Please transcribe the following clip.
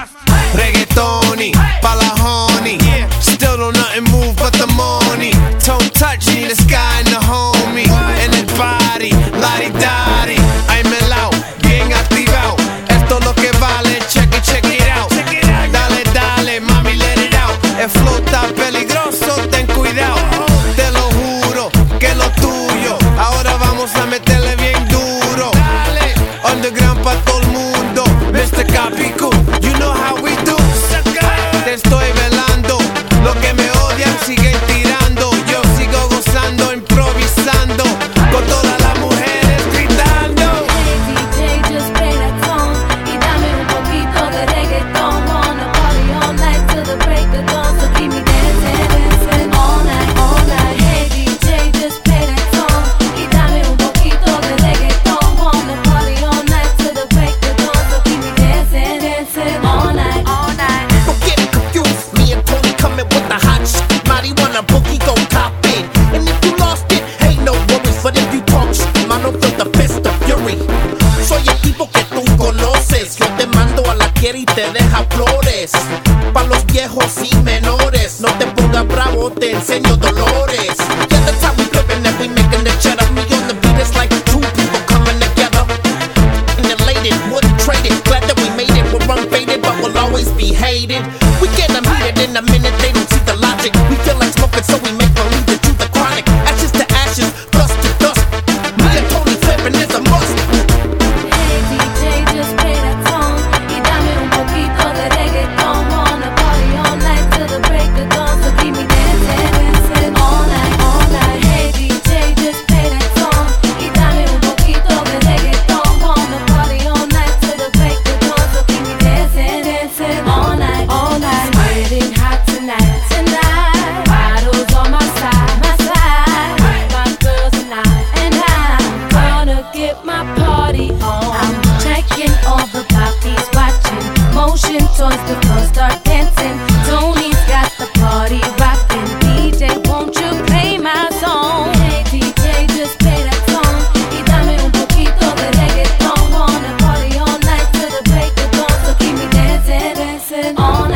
Reggaetoni, pa' la honey. Still don't nothing move but the money. Don't touch me, the sky and the homie. En el party, lari-dari. Ay, melao, bien activado. Esto es lo que vale, check it out. Dale, dale, mami, let it out. El flow está peligroso, ten cuidado. Te lo juro, que lo tuyo. Ahora vamos a meterle bien duro. Underground pa' todo el mundo. Mr. Capicu, you know how we do. Te estoy velando. Lo que me odian siguen tirando. Yo sigo gozando, improvisando. Con todas las mujeres gritando. Hey DJ, just play that song y dame un poquito de reggaeton. Wanna party all night till the break of dawn. So keep me dancing, dancing all night. Hey DJ, just play that song y dame un poquito de reggaeton. Wanna party all night till the break of dawn. So keep me dancing, dancing all night. Don't get it confused, me and Tony coming with the hot shit. Marijuana boogie gon' top it. And if you lost it, hey, no worries. But if you talk shit, mano, feel the fist of fury. Soy el tipo que tú conoces. Yo te mando a la quiera y te deja flores. Pa' los viejos y menores. No te pongas bravo, te enseño dolores. Yeah, that's how we living and we making the cheddar. Me on the beat, it's like two people coming together. And elated, wouldn't trade it. Glad that we made it. We're unfaded, but we'll always be hated. We get them heated in a minute, they don't see the logic. We feel like smoking, so we make believe to do the chronic. Ashes to ashes, dust to dust. Me and Tony flipping is a must. Hey DJ, just play that song y dame un poquito de reggaeton. Wanna party all night till the break of dawn. So keep me dancing, dancing all night. Hey DJ, just play that song y dame un poquito de reggaeton. Wanna party all night till the break of dawn. So keep me dancing, dancing all night. It's getting hot tonight. Bottles on my side. My girls and I'm gonna get my party on. I'm checking all the poppies, watching motion towards the floor, start dancing. Tony's got the party rocking. DJ, won't you play my song? Hey DJ, just play that song y dame un poquito de reggaeton. Wanna party all night till the break of dawn. So keep me dancing, dancing all